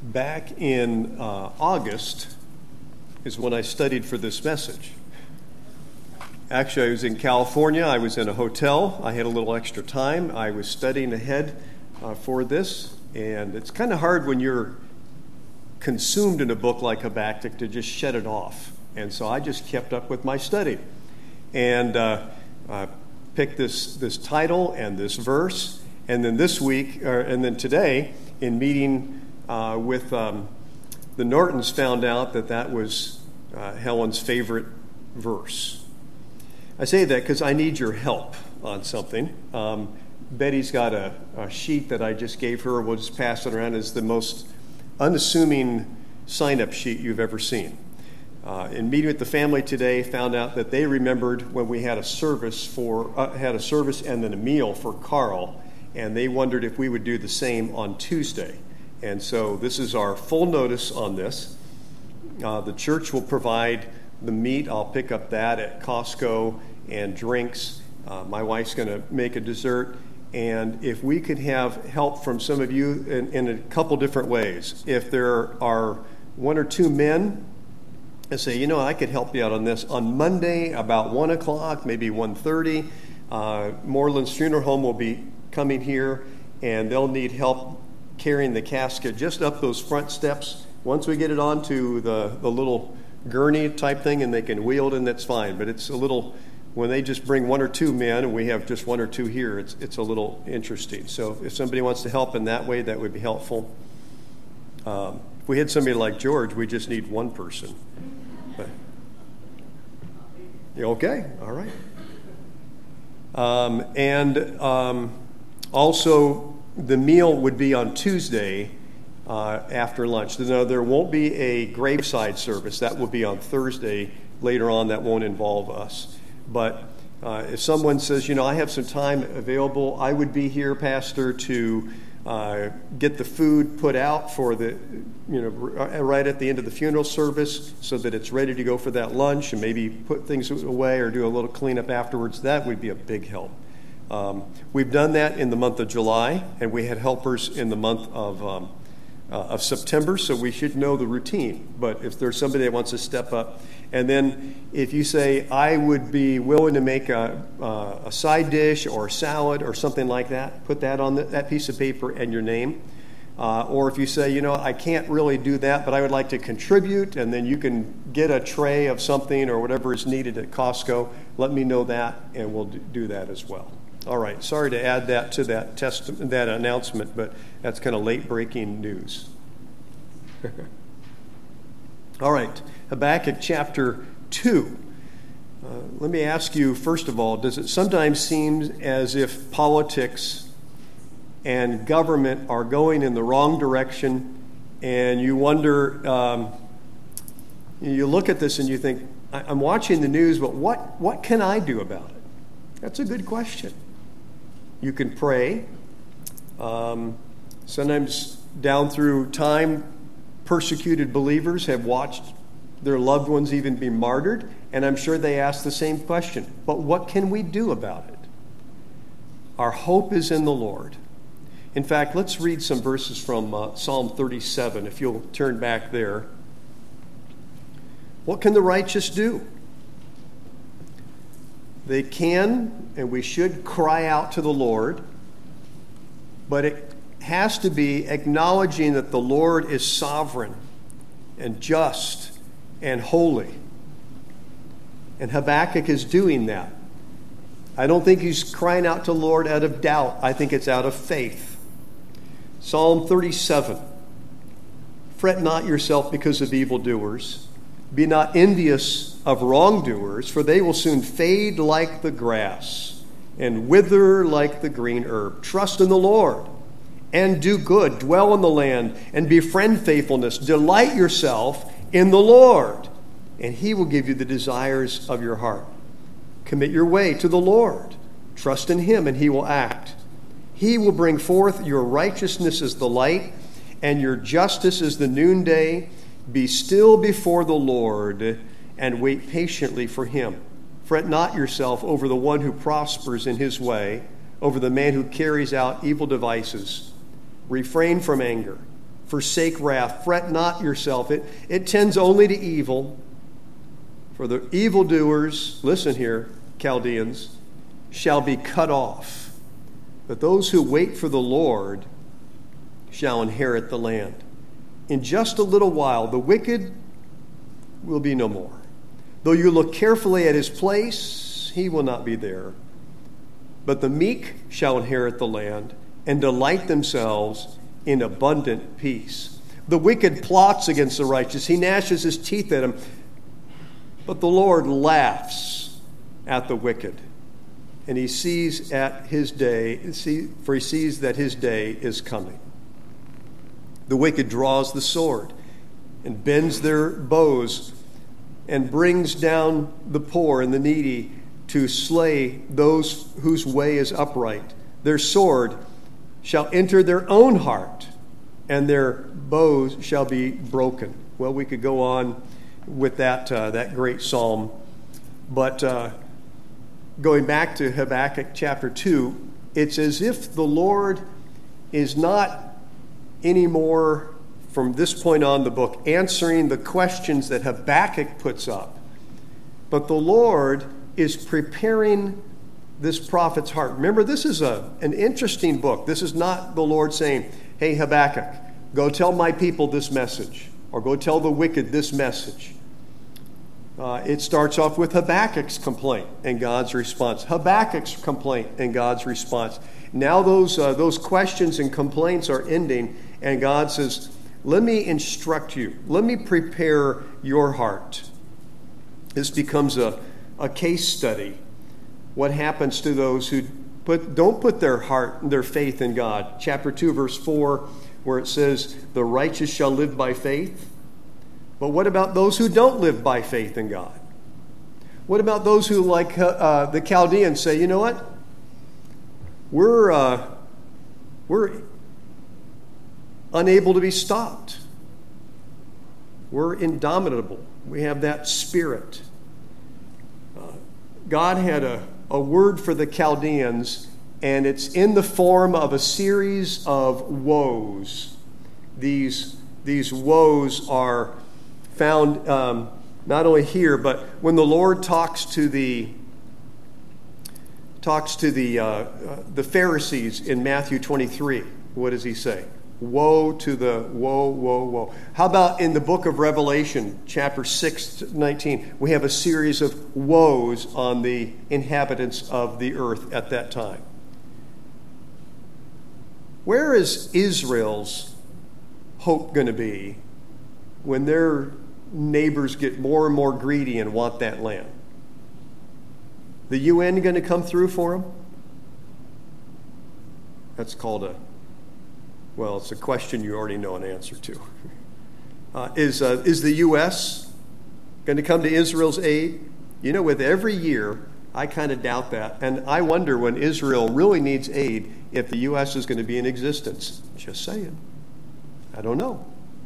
Back in August is when I studied for this message. Actually, I was in California. I was in a hotel. I had a little extra time. I was studying ahead for this, and it's kind of hard when you're consumed in a book like Habakkuk to just shut it off. And so I just kept up with my study and picked this title and this verse. And then this week, and then today, in meeting with the Nortons, found out that was Helen's favorite verse. I say that because I need your help on something. Betty's got a sheet that I just gave her. We'll just pass it around. It's the most unassuming sign-up sheet you've ever seen. In meeting with the family today, found out that they remembered when we had a service and then a meal for Carl, and they wondered if we would do the same on Tuesday. And so this is our full notice on this. The church will provide the meat. I'll pick up that at Costco, and drinks. My wife's going to make a dessert. And if we could have help from some of you in a couple different ways. If there are one or two men that say, I could help you out on this. On Monday, about 1 o'clock, maybe 1:30, Moreland's Funeral Home will be coming here, and they'll need help carrying the casket just up those front steps. Once we get it onto the little gurney type thing and they can wheel it in, that's fine. But it's a little, when they just bring one or two men and we have just one or two here, it's a little interesting. So if somebody wants to help in that way, that would be helpful. If we had somebody like George, we just need one person. But, okay? All right. Also, the meal would be on Tuesday after lunch. Now, there won't be a graveside service. That will be on Thursday later on. That won't involve us. But if someone says, I have some time available, I would be here, Pastor, to get the food put out for the, right at the end of the funeral service so that it's ready to go for that lunch, and maybe put things away or do a little cleanup afterwards. That would be a big help. We've done that in the month of July, and we had helpers in the month of September, so we should know the routine. But if there's somebody that wants to step up, and then if you say, I would be willing to make a side dish or a salad or something like that, put that on that piece of paper and your name. Or if you say, I can't really do that, but I would like to contribute, and then you can get a tray of something or whatever is needed at Costco, let me know that, and we'll do that as well. All right, sorry to add that to that announcement, but that's kind of late-breaking news. All right, Habakkuk chapter 2. Let me ask you, first of all, does it sometimes seem as if politics and government are going in the wrong direction, and you wonder, you look at this and you think, I'm watching the news, but what can I do about it? That's a good question. You can pray. Sometimes down through time, persecuted believers have watched their loved ones even be martyred, and I'm sure they ask the same question. But what can we do about it? Our hope is in the Lord. In fact, let's read some verses from Psalm 37, if you'll turn back there. What can the righteous do? They can, and we should cry out to the Lord, but it has to be acknowledging that the Lord is sovereign and just and holy. And Habakkuk is doing that. I don't think he's crying out to the Lord out of doubt. I think it's out of faith. Psalm 37. Fret not yourself because of evildoers. Be not envious of wrongdoers, for they will soon fade like the grass and wither like the green herb. Trust in the Lord and do good. Dwell in the land and befriend faithfulness. Delight yourself in the Lord, and he will give you the desires of your heart. Commit your way to the Lord. Trust in him, and he will act. He will bring forth your righteousness as the light, and your justice as the noonday. Be still before the Lord and wait patiently for him. Fret not yourself over the one who prospers in his way, over the man who carries out evil devices. Refrain from anger. forsake wrath, fret not yourself. It tends only to evil. For the evildoers, listen here, Chaldeans, shall be cut off. But those who wait for the Lord shall inherit the land. In just a little while, the wicked will be no more. Though you look carefully at his place, he will not be there. But the meek shall inherit the land and delight themselves in abundant peace. The wicked plots against the righteous. He gnashes his teeth at him. But the Lord laughs at the wicked. And he sees at his day, for he sees that his day is coming. The wicked draws the sword and bends their bows and brings down the poor and the needy to slay those whose way is upright. Their sword shall enter their own heart, and their bows shall be broken. Well, we could go on with that great psalm, but going back to Habakkuk chapter 2, it's as if the Lord is not anymore, from this point on the book, answering the questions that Habakkuk puts up. But the Lord is preparing this prophet's heart. Remember, this is an interesting book. This is not the Lord saying, hey, Habakkuk, go tell my people this message, or go tell the wicked this message. It starts off with Habakkuk's complaint and God's response. Habakkuk's complaint and God's response. Now those questions and complaints are ending, and God says, let me instruct you. Let me prepare your heart. This becomes a case study. What happens to those who don't put their faith in God? Chapter 2, verse 4, where it says, the righteous shall live by faith. But what about those who don't live by faith in God? What about those who, like the Chaldeans, say, you know what? We're unable to be stopped. We're indomitable. We have that spirit. God had a word for the Chaldeans, and it's in the form of a series of woes. These woes are found not only here, but when the Lord talks to the Pharisees in Matthew 23, what does he say? Woe to the woe, woe, woe. How about in the book of Revelation, chapter 6-19, we have a series of woes on the inhabitants of the earth at that time. Where is Israel's hope going to be when their neighbors get more and more greedy and want that land? The UN going to come through for them? That's called it's a question you already know an answer to. Is the U.S. going to come to Israel's aid? You know, with every year, I kind of doubt that. And I wonder when Israel really needs aid if the U.S. is going to be in existence. Just saying. I don't know.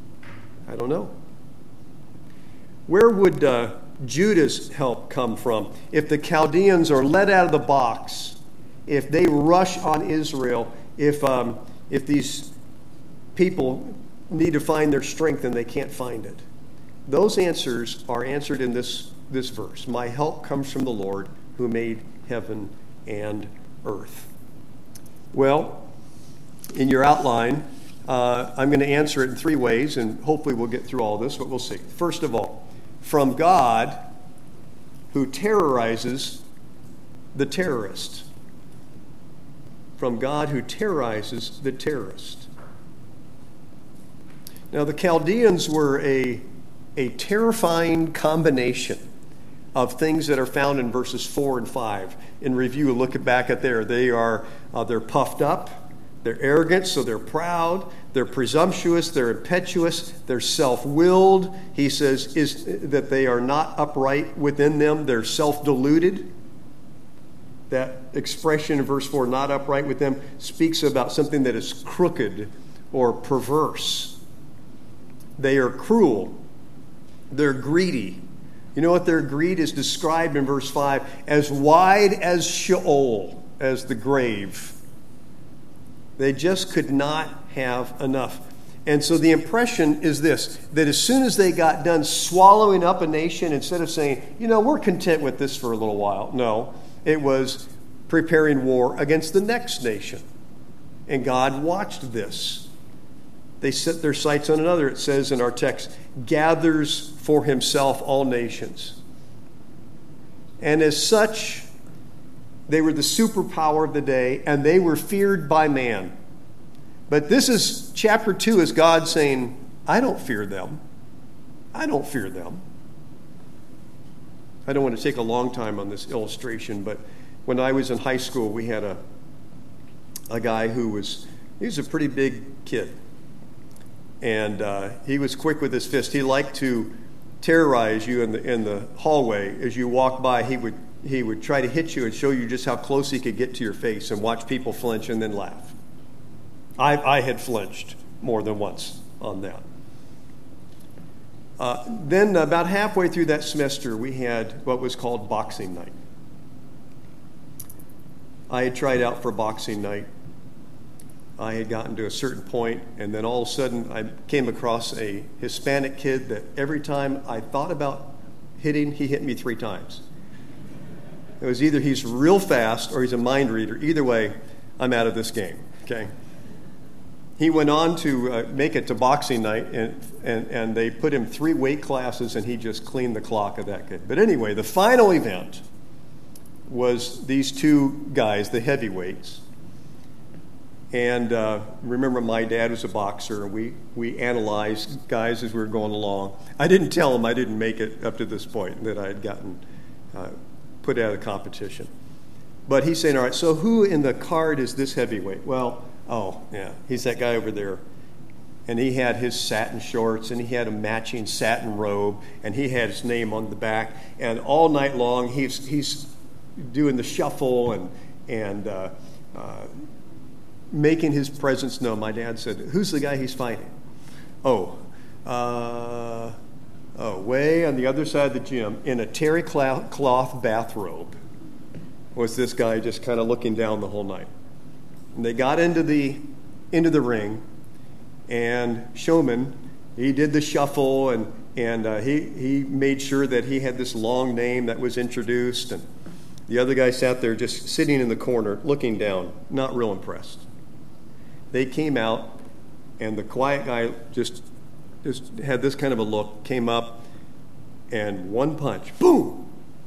Where would Judah's help come from? If the Chaldeans are let out of the box, if they rush on Israel, if these people need to find their strength and they can't find it. Those answers are answered in this verse. My help comes from the Lord who made heaven and earth. Well, in your outline, I'm going to answer it in three ways, and hopefully we'll get through all this, but we'll see. First of all, from God who terrorizes the terrorist. From God who terrorizes the terrorist. Now, the Chaldeans were a terrifying combination of things that are found in verses 4 and 5. In review, look back at there. They're puffed up, they're arrogant, so they're proud, they're presumptuous, they're impetuous, they're self-willed. He says that they are not upright within them, they're self-deluded. That expression in verse 4, not upright with them, speaks about something that is crooked or perverse. They are cruel. They're greedy. You know what their greed is described in verse 5? As wide as Sheol, as the grave. They just could not have enough. And so the impression is this, that as soon as they got done swallowing up a nation, instead of saying, we're content with this for a little while, no, it was preparing war against the next nation. And God watched this. They set their sights on another, it says in our text, gathers for himself all nations. And as such, they were the superpower of the day, and they were feared by man. But this is, chapter 2 is God saying, I don't fear them. I don't fear them. I don't want to take a long time on this illustration, but when I was in high school, we had a guy he was a pretty big kid. And he was quick with his fist. He liked to terrorize you in the hallway. As you walk by, he would try to hit you and show you just how close he could get to your face and watch people flinch and then laugh. I had flinched more than once on that. Then about halfway through that semester, we had what was called boxing night. I had tried out for boxing night. I had gotten to a certain point, and then all of a sudden I came across a Hispanic kid that every time I thought about hitting, he hit me 3 times. It was either he's real fast or he's a mind reader. Either way, I'm out of this game, okay? He went on to make it to boxing night, and they put him 3 weight classes, and he just cleaned the clock of that kid. But anyway, the final event was these 2 guys, the heavyweights. And remember, my dad was a boxer, and we analyzed guys as we were going along. I didn't tell him I didn't make it up to this point, that I had gotten put out of competition. But he's saying, all right, so who in the card is this heavyweight? Well, he's that guy over there. And he had his satin shorts, and he had a matching satin robe, and he had his name on the back. And all night long, he's doing the shuffle and making his presence known. My dad said, who's the guy he's fighting? Way on the other side of the gym, in a terry cloth bathrobe, was this guy just kind of looking down the whole night. And they got into the ring, and Showman, he did the shuffle, and he made sure that he had this long name that was introduced, and the other guy sat there just sitting in the corner, looking down, not real impressed. They came out, and the quiet guy just had this kind of a look, came up, and one punch, boom!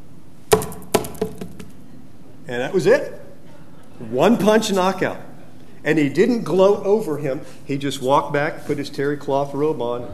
And that was it. One punch knockout. And he didn't gloat over him. He just walked back, put his terry cloth robe on.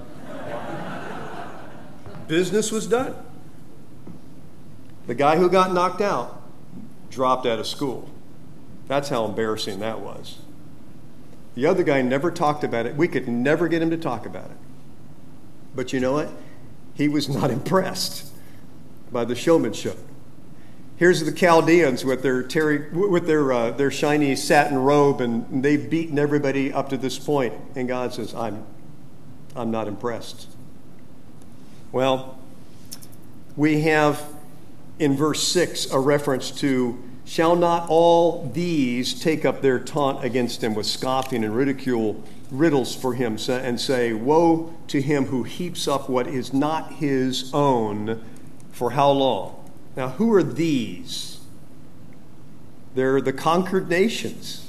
Business was done. The guy who got knocked out dropped out of school. That's how embarrassing that was. The other guy never talked about it. We could never get him to talk about it. But you know what? He was not impressed by the showmanship. Here's the Chaldeans with their shiny satin robe, and they've beaten everybody up to this point. And God says, I'm not impressed. Well, we have in verse 6 a reference to, shall not all these take up their taunt against him with scoffing and ridicule, riddles for him, and say, woe to him who heaps up what is not his own, for how long? Now, who are these? They're the conquered nations.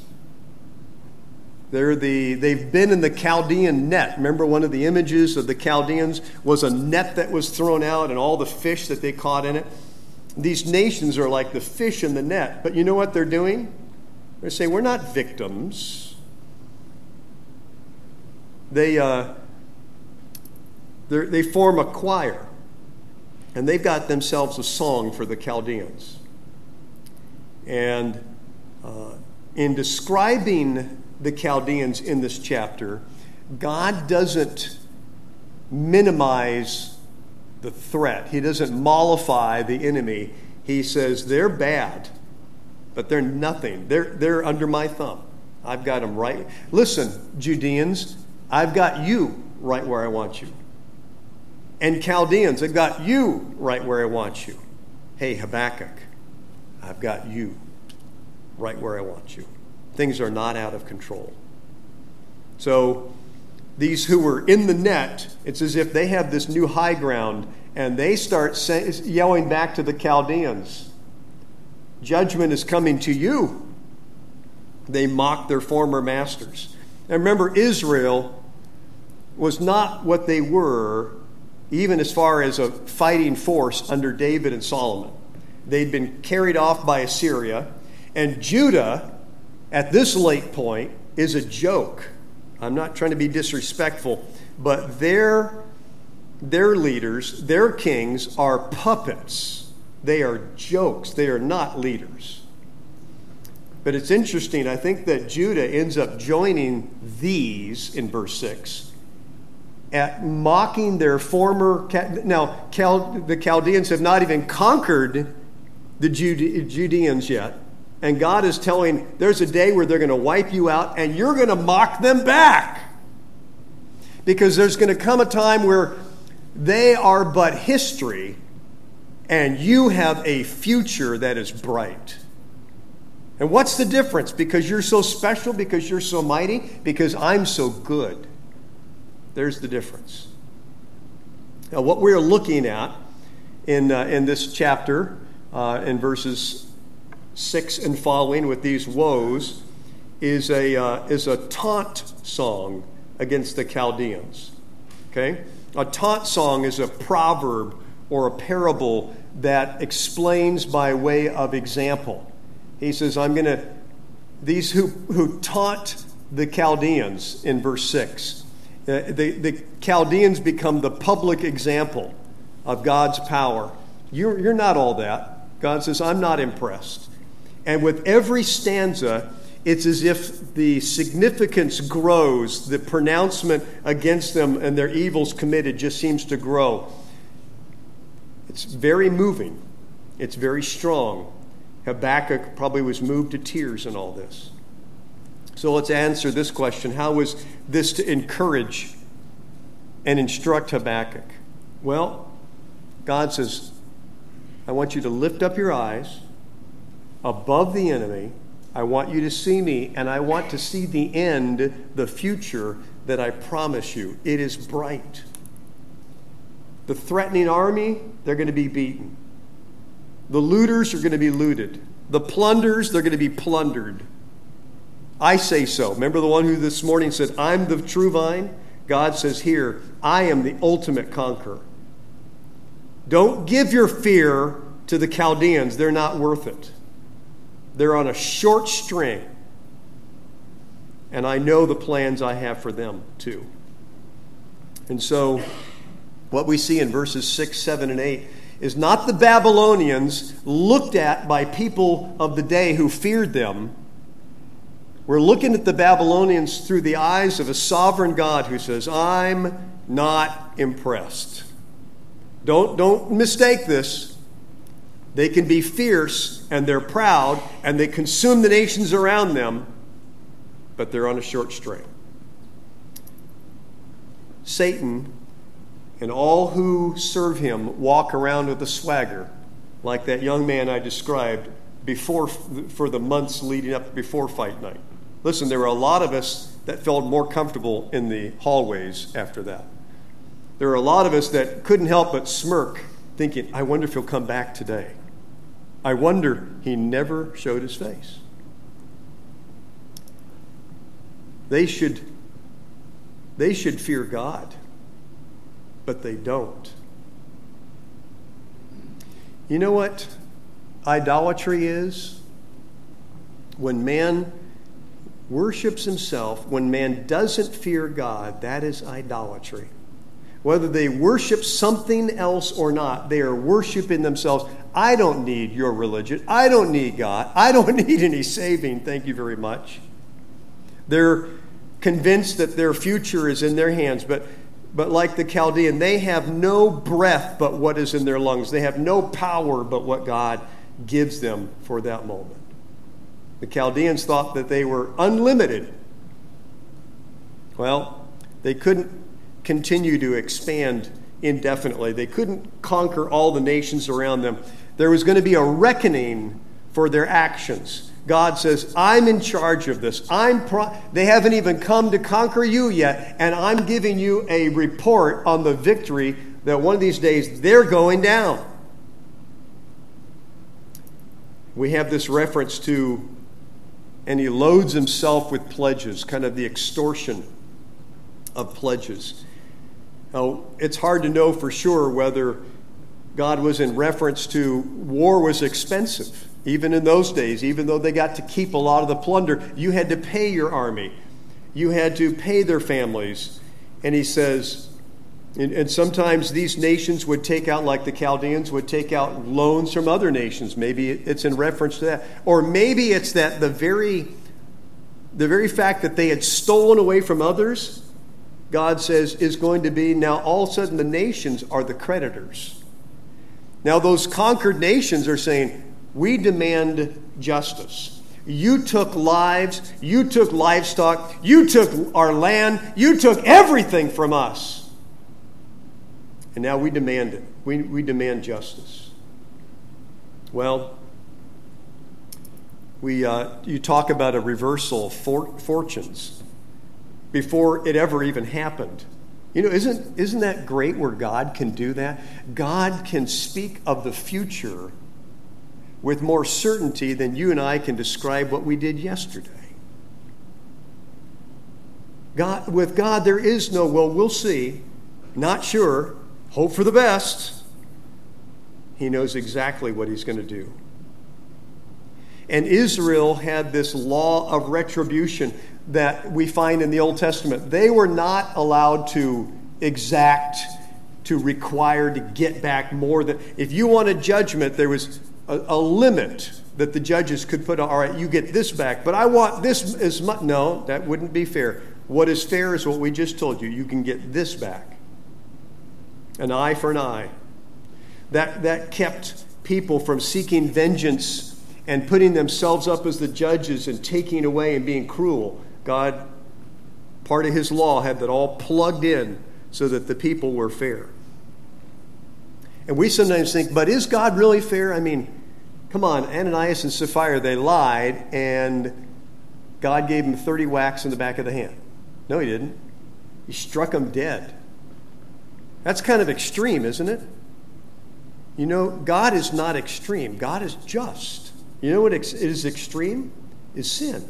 They've been in the Chaldean net. Remember, one of the images of the Chaldeans was a net that was thrown out and all the fish that they caught in it. These nations are like the fish in the net. But you know what they're doing? They're saying, we're not victims. They form a choir. And they've got themselves a song for the Chaldeans. And in describing the Chaldeans in this chapter, God doesn't minimize the threat. He doesn't mollify the enemy. He says, they're bad, but they're nothing. They're under my thumb. I've got them right. Listen, Judeans, I've got you right where I want you. And Chaldeans, I've got you right where I want you. Hey, Habakkuk, I've got you right where I want you. Things are not out of control. So these who were in the net, it's as if they have this new high ground, and they start yelling back to the Chaldeans, judgment is coming to you. They mock their former masters. And remember, Israel was not what they were, even as far as a fighting force under David and Solomon. They'd been carried off by Assyria, and Judah, at this late point, is a joke. I'm not trying to be disrespectful, but their leaders, their kings, are puppets. They are jokes. They are not leaders. But it's interesting. I think that Judah ends up joining these in verse 6 at mocking their former. Now, the Chaldeans have not even conquered the Judeans yet. And God is telling, there's a day where they're going to wipe you out and you're going to mock them back. Because there's going to come a time where they are but history and you have a future that is bright. And what's the difference? Because you're so special, because you're so mighty, because I'm so good. There's the difference. Now, what we're looking at in this chapter, in verses 6 and following with these woes, is a taunt song against the Chaldeans. Okay? A taunt song is a proverb or a parable that explains by way of example. He says, these who taunt the Chaldeans in verse 6, the Chaldeans become the public example of God's power. You're not all that. God says, I'm not impressed. And with every stanza, it's as if the significance grows. The pronouncement against them and their evils committed just seems to grow. It's very moving. It's very strong. Habakkuk probably was moved to tears in all this. So let's answer this question. How was this to encourage and instruct Habakkuk? Well, God says, I want you to lift up your eyes above the enemy. I want you to see me, and I want to see the end, the future that I promise you. It is bright. The threatening army, they're going to be beaten. The looters are going to be looted. The plunderers, they're going to be plundered. I say so. Remember the one who this morning said, I'm the true vine? God says here, I am the ultimate conqueror. Don't give your fear to the Chaldeans. They're not worth it. They're on a short string. And I know the plans I have for them too. And so what we see in verses 6, 7, and 8 is not the Babylonians looked at by people of the day who feared them. We're looking at the Babylonians through the eyes of a sovereign God who says, I'm not impressed. Don't mistake this. They can be fierce and they're proud and they consume the nations around them, but they're on a short string. Satan and all who serve him walk around with a swagger, like that young man I described before, for the months leading up before fight night. Listen, there were a lot of us that felt more comfortable in the hallways after that. There were a lot of us that couldn't help but smirk, thinking, I wonder if he'll come back today. I wonder. He never showed his face. They should fear God, but they don't. You know what idolatry is? When man worships himself, when man doesn't fear God, that is idolatry. Whether they worship something else or not, they are worshiping themselves. I don't need your religion. I don't need God. I don't need any saving. Thank you very much. They're convinced that their future is in their hands, but like the Chaldean, they have no breath but what is in their lungs. They have no power but what God gives them for that moment. The Chaldeans thought that they were unlimited. Well, they couldn't continue to expand indefinitely. They couldn't conquer all the nations around them. There was going to be a reckoning for their actions. God says, I'm in charge of this. They haven't even come to conquer you yet, and I'm giving you a report on the victory that one of these days they're going down. We have this reference to, and he loads himself with pledges, kind of the extortion of pledges. Now, it's hard to know for sure whether God was in reference to war was expensive. Even in those days, even though they got to keep a lot of the plunder, you had to pay your army. You had to pay their families. And he says, and sometimes these nations would take out, like the Chaldeans, would take out loans from other nations. Maybe it's in reference to that. Or maybe it's that the very fact that they had stolen away from others, God says, is going to be now all of a sudden the nations are the creditors. Now those conquered nations are saying, we demand justice. You took lives, you took livestock, you took our land, you took everything from us. And now we demand it. We demand justice. Well, you talk about a reversal of fortunes before it ever even happened. You know, isn't that great where God can do that? God can speak of the future with more certainty than you and I can describe what we did yesterday. With God, there is no, well, we'll see, not sure, hope for the best. He knows exactly what he's going to do. And Israel had this law of retribution that we find in the Old Testament. They were not allowed to exact, to require to get back more than, if you wanted judgment, there was a limit that the judges could put, all right, you get this back, but I want this as much. No, that wouldn't be fair. What is fair is what we just told you. You can get this back. An eye for an eye. That kept people from seeking vengeance and putting themselves up as the judges and taking away and being cruel. God, part of his law, had that all plugged in so that the people were fair. And we sometimes think, but is God really fair? I mean, come on, Ananias and Sapphira, they lied, and God gave them 30 whacks in the back of the hand. No, he didn't. He struck them dead. That's kind of extreme, isn't it? You know, God is not extreme. God is just. You know what is extreme? Is sin.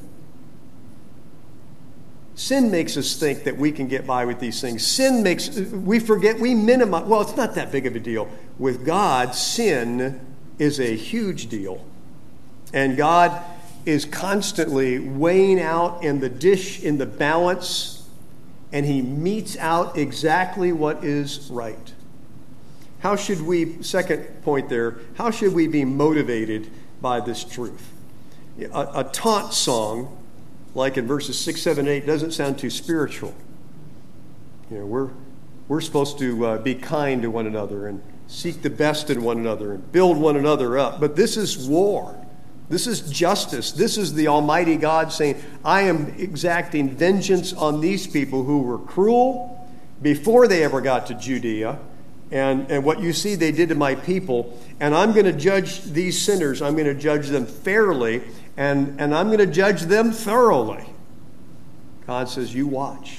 Sin makes us think that we can get by with these things. Sin makes, we forget, we minimize. Well, it's not that big of a deal. With God, sin is a huge deal. And God is constantly weighing out in the dish, in the balance, and he metes out exactly what is right. How should we, second point there, how should we be motivated by this truth? A taunt song, like in verses 6, 7, 8, doesn't sound too spiritual. You know, we're supposed to be kind to one another and seek the best in one another and build one another up. But this is war. This is justice. This is the Almighty God saying, I am exacting vengeance on these people who were cruel before they ever got to Judea. And what you see they did to my people. And I'm going to judge these sinners. I'm going to judge them fairly. And I'm going to judge them thoroughly. God says, you watch.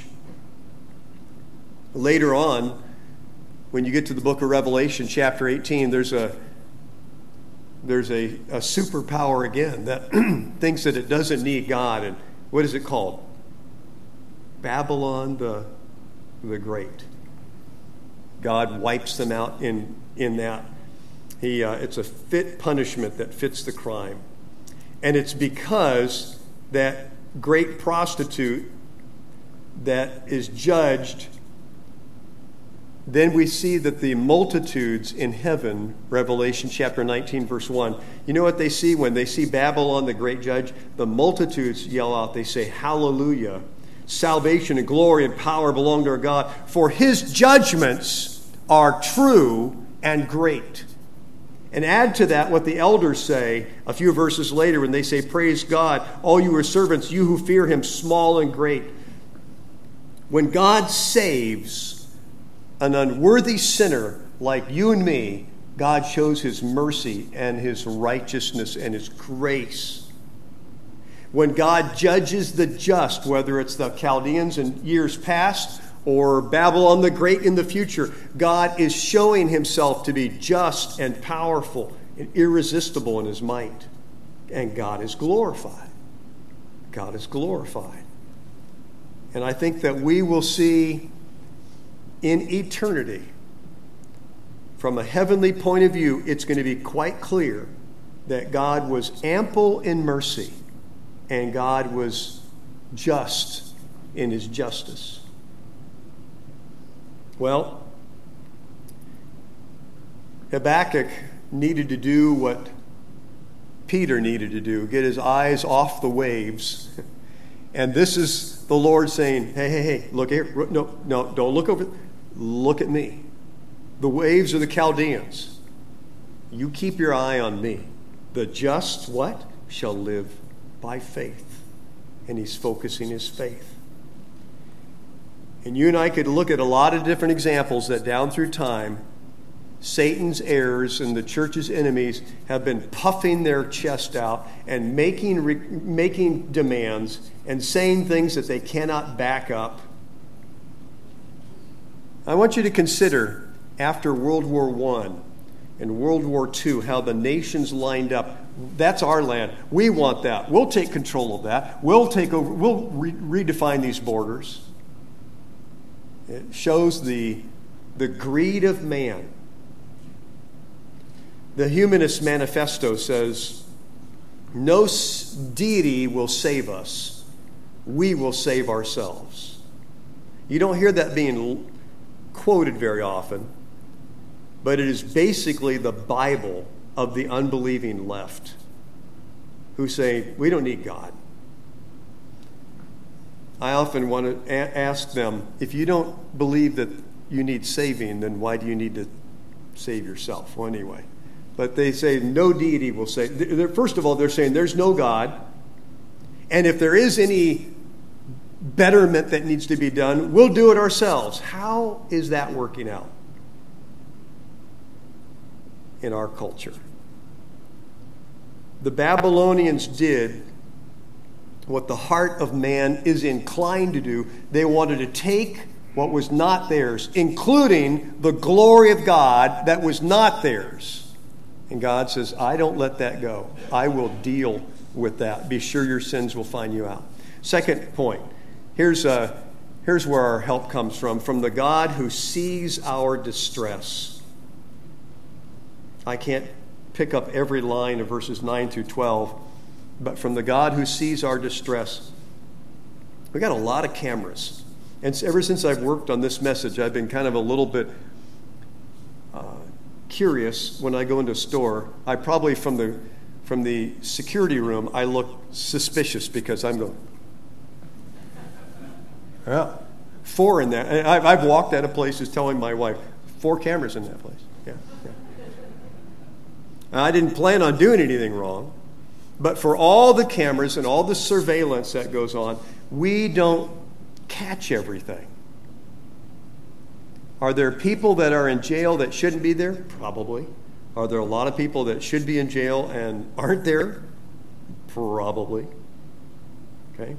Later on, when you get to the book of Revelation, chapter 18, there's a superpower again that thinks that it doesn't need God. And what is it called? Babylon the Great. God wipes them out in that. It's a fit punishment that fits the crime. And it's because that great prostitute that is judged, then we see that the multitudes in heaven, Revelation chapter 19, verse 1, you know what they see when they see Babylon, the great judge? The multitudes yell out, they say, hallelujah. Salvation and glory and power belong to our God, for his judgments are true and great. And add to that what the elders say a few verses later when they say, praise God, all you are servants, you who fear him, small and great. When God saves an unworthy sinner like you and me, God shows his mercy and his righteousness and his grace. When God judges the just, whether it's the Chaldeans in years past or Babylon the Great in the future, God is showing himself to be just and powerful and irresistible in his might. And God is glorified. God is glorified. And I think that we will see in eternity, from a heavenly point of view, it's going to be quite clear that God was ample in mercy and God was just in his justice. Well, Habakkuk needed to do what Peter needed to do, get his eyes off the waves. And this is the Lord saying, hey, look here. No, don't look over. Look at me. The waves are the Chaldeans. You keep your eye on me. The just, what? Shall live by faith. And he's focusing his faith. And you and I could look at a lot of different examples that down through time, Satan's heirs and the church's enemies have been puffing their chest out and making demands and saying things that they cannot back up. I want you to consider, after World War I and World War II, how the nations lined up. That's our land. We want that. We'll take control of that. We'll take over. We'll redefine these borders. It shows the greed of man. The Humanist Manifesto says, no deity will save us. We will save ourselves. You don't hear that being quoted very often, but it is basically the Bible of the unbelieving left who say, we don't need God. I often want to ask them, if you don't believe that you need saving, then why do you need to save yourself? Well, anyway. But they say no deity will save. First of all, they're saying there's no God. And if there is any betterment that needs to be done, we'll do it ourselves. How is that working out in our culture? The Babylonians did what the heart of man is inclined to do. They wanted to take what was not theirs, including the glory of God that was not theirs. And God says, I don't let that go. I will deal with that. Be sure your sins will find you out. Second point. Here's where our help comes from the God who sees our distress. I can't pick up every line of verses 9 through 12, but from the God who sees our distress. We got a lot of cameras. And ever since I've worked on this message, I've been kind of a little bit curious when I go into a store. I probably, from the security room, I look suspicious because I'm going, yeah, 4 in there. I've walked out of places telling my wife, 4 cameras in that place. Yeah. I didn't plan on doing anything wrong, but for all the cameras and all the surveillance that goes on, we don't catch everything. Are there people that are in jail that shouldn't be there? Probably. Are there a lot of people that should be in jail and aren't there? Probably. Okay.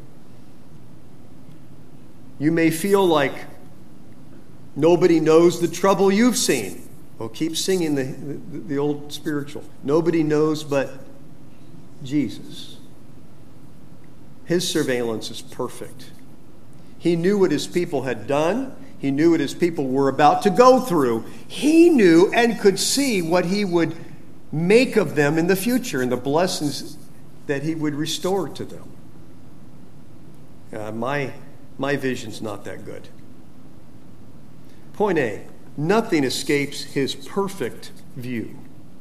You may feel like nobody knows the trouble you've seen. Well, keep singing the old spiritual. Nobody knows but Jesus. His surveillance is perfect. He knew what his people had done. He knew what his people were about to go through. He knew and could see what he would make of them in the future and the blessings that he would restore to them. My vision's not that good. Point A, nothing escapes his perfect view.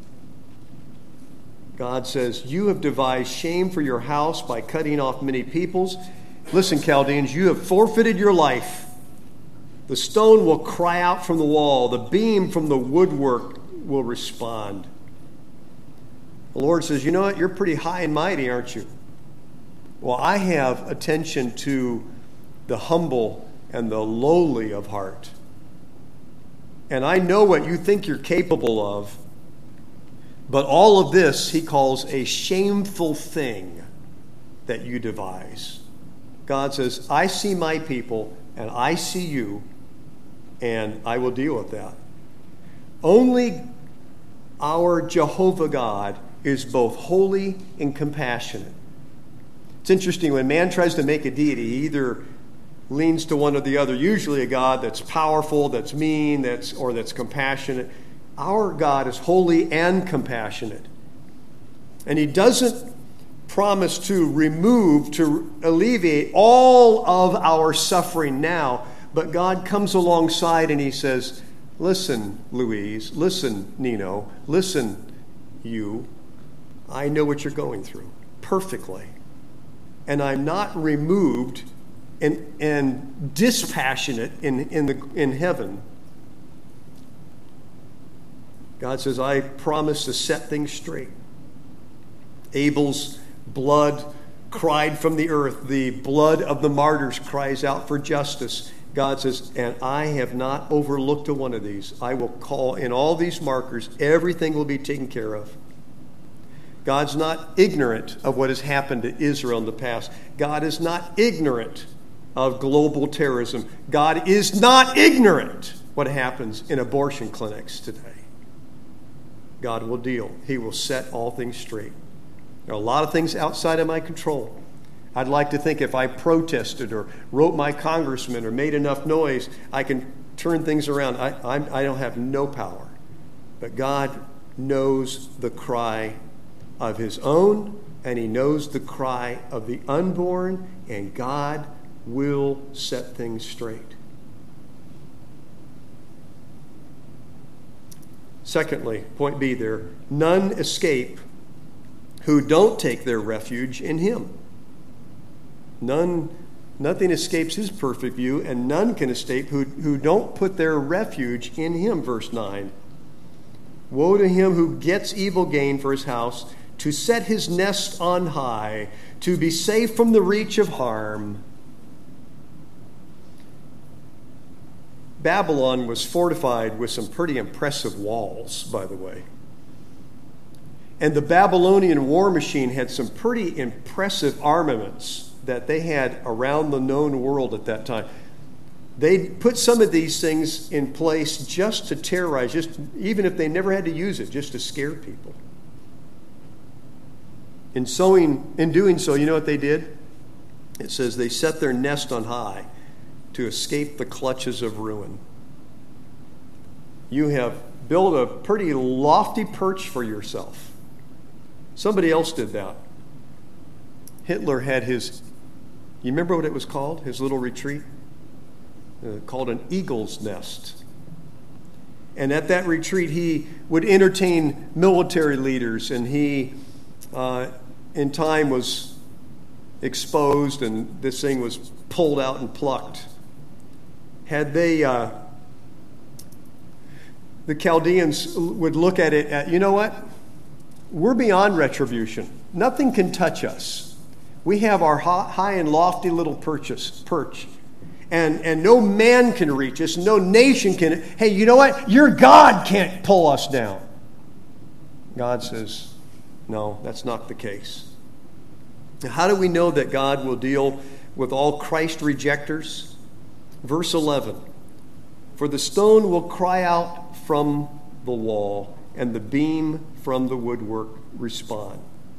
God says, you have devised shame for your house by cutting off many peoples. Listen, Chaldeans, you have forfeited your life. The stone will cry out from the wall. The beam from the woodwork will respond. The Lord says, you know what? You're pretty high and mighty, aren't you? Well, I have attention to the humble and the lowly of heart. And I know what you think you're capable of. But all of this he calls a shameful thing. that you devise. God says, I see my people and I see you, and I will deal with that. Only our Jehovah God is both holy and compassionate. It's interesting, when man tries to make a deity, he either leans to one or the other, usually a God that's powerful, that's mean, that's compassionate. Our God is holy and compassionate. And he doesn't promise to alleviate all of our suffering now, but God comes alongside and he says, listen, Louise, listen, Nino, listen, you, I know what you're going through perfectly. And I'm not removed and dispassionate in heaven. God says, I promise to set things straight. Abel's blood cried from the earth. The blood of the martyrs cries out for justice. God says, and I have not overlooked a one of these. I will call in all these markers. Everything will be taken care of. God's not ignorant of what has happened to Israel in the past. God is not ignorant of global terrorism. God is not ignorant what happens in abortion clinics today. God will deal. He will set all things straight. There are a lot of things outside of my control. I'd like to think if I protested or wrote my congressman or made enough noise, I can turn things around. I don't have no power. But God knows the cry of his own, and he knows the cry of the unborn, and God will set things straight. Secondly, point B there, none escape who don't take their refuge in him. Nothing escapes his perfect view, and none can escape who don't put their refuge in him, verse 9. Woe to him who gets evil gain for his house, to set his nest on high, to be safe from the reach of harm. Babylon was fortified with some pretty impressive walls, by the way. And the Babylonian war machine had some pretty impressive armaments that they had around the known world at that time. They put some of these things in place just to terrorize, even if they never had to use it, just to scare people. In doing so, you know what they did? It says they set their nest on high to escape the clutches of ruin. You have built a pretty lofty perch for yourself. Somebody else did that. Hitler had you remember what it was called? His little retreat? Called an eagle's nest. And at that retreat, he would entertain military leaders, and he, in time, was exposed, and this thing was pulled out and plucked. Had they, the Chaldeans would look at it, you know what? We're beyond retribution. Nothing can touch us. We have our high and lofty little perch. And no man can reach us. No nation can. Hey, you know what? Your God can't pull us down. God says, no, that's not the case. Now, how do we know that God will deal with all Christ rejectors? Verse 11, for the stone will cry out from the wall, and the beam from the woodwork respond.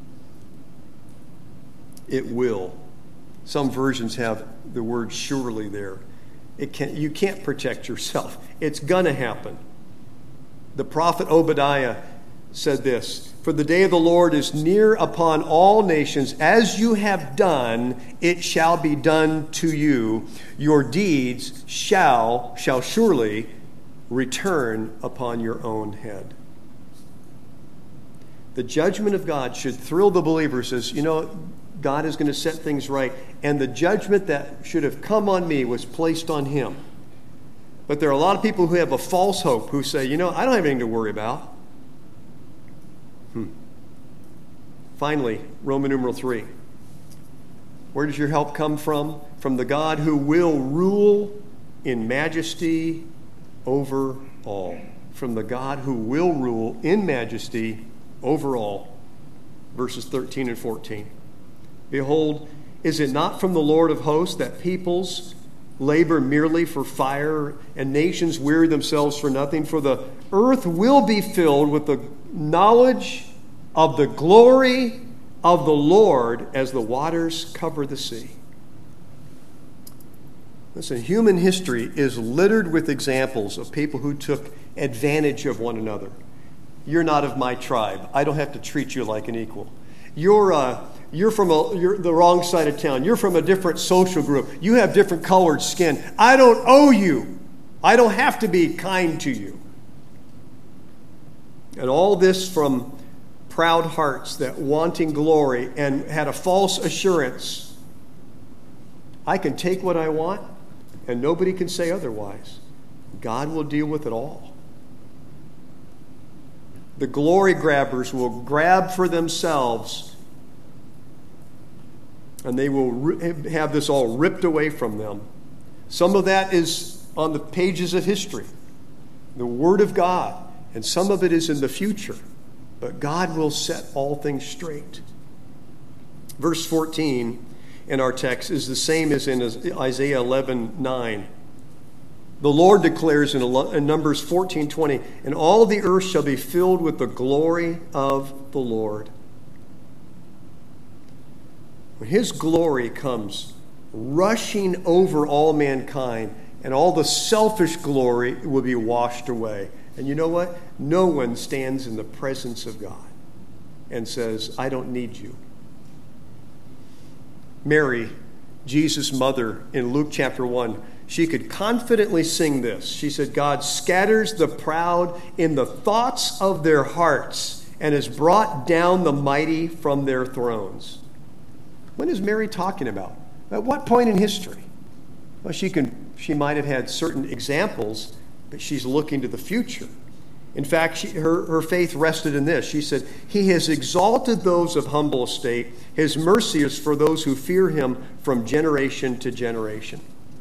It will. Some versions have the word surely there. You can't protect yourself. It's going to happen. The prophet Obadiah said this, for the day of the Lord is near upon all nations. As you have done, it shall be done to you. Your deeds shall surely return upon your own head. The judgment of God should thrill the believers as, God is going to set things right. And the judgment that should have come on me was placed on him. But there are a lot of people who have a false hope who say, I don't have anything to worry about. Finally, Roman numeral 3. Where does your help come from? From the God who will rule in majesty over all. From the God who will rule in majesty over all. Verses 13 and 14. Behold, is it not from the Lord of hosts that peoples labor merely for fire and nations weary themselves for nothing? For the earth will be filled with the knowledge of the glory of the Lord as the waters cover the sea. Listen, human history is littered with examples of people who took advantage of one another. You're not of my tribe. I don't have to treat you like an equal. You're the wrong side of town. You're from a different social group. You have different colored skin. I don't owe you. I don't have to be kind to you. And all this from proud hearts that wanting glory and had a false assurance. I can take what I want and nobody can say otherwise. God will deal with it all. The glory grabbers will grab for themselves, and they will have this all ripped away from them. Some of that is on the pages of history, the Word of God, and some of it is in the future. But God will set all things straight. Verse 14 in our text is the same as in Isaiah 11:9. The Lord declares in Numbers 14:20, and all the earth shall be filled with the glory of the Lord. When His glory comes rushing over all mankind, and all the selfish glory will be washed away. And you know what? No one stands in the presence of God and says, I don't need you. Mary, Jesus' mother, in Luke chapter 1, she could confidently sing this. She said, God scatters the proud in the thoughts of their hearts and has brought down the mighty from their thrones. When is Mary talking about? At what point in history? Well, she might have had certain examples, but she's looking to the future. In fact, her faith rested in this. She said, He has exalted those of humble estate. His mercy is for those who fear Him from generation to generation.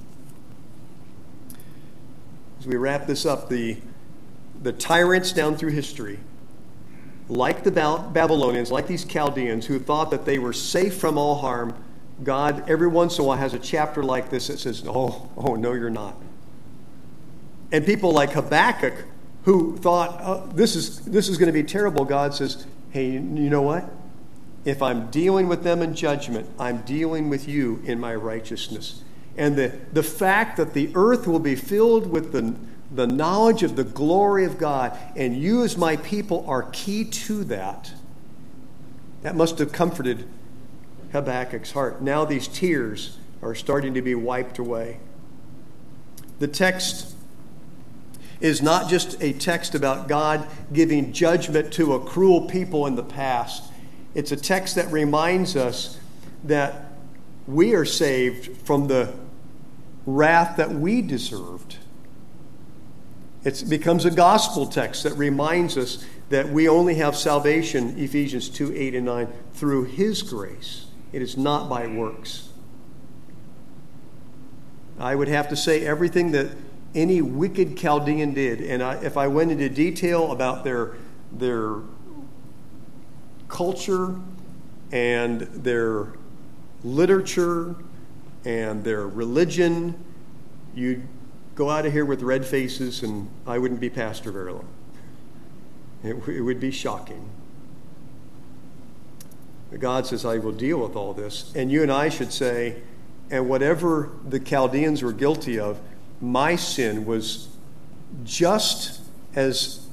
As we wrap this up, the tyrants down through history, like the Babylonians, like these Chaldeans who thought that they were safe from all harm, God every once in a while has a chapter like this that says, oh, no, you're not. And people like Habakkuk who thought, this is going to be terrible, God says, hey, you know what? If I'm dealing with them in judgment, I'm dealing with you in my righteousness. And the fact that the earth will be filled with the knowledge of the glory of God, and you as my people are key to that, that must have comforted Habakkuk's heart. Now these tears are starting to be wiped away. The text is not just a text about God giving judgment to a cruel people in the past. It's a text that reminds us that we are saved from the wrath that we deserved. It becomes a gospel text that reminds us that we only have salvation, Ephesians 2:8 and 9, through His grace. It is not by works. I would have to say everything that any wicked Chaldean did, and if I went into detail about their culture and their literature and their religion, you'd go out of here with red faces and I wouldn't be pastor very long. It would be shocking. But God says, I will deal with all this. And you and I should say, and whatever the Chaldeans were guilty of, my sin was just as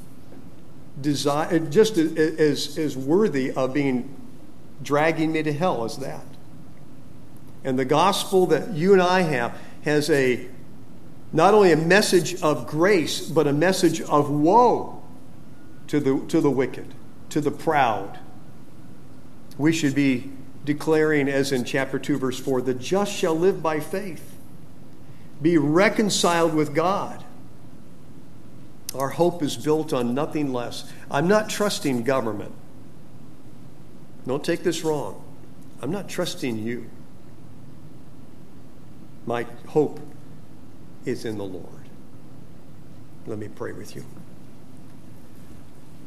worthy of dragging me to hell as that. And the gospel that you and I have has not only a message of grace, but a message of woe to the wicked, to the proud. We should be declaring, as in chapter 2, verse 4, the just shall live by faith. Be reconciled with God. Our hope is built on nothing less. I'm not trusting government. Don't take this wrong. I'm not trusting you. My hope is in the Lord. Let me pray with you.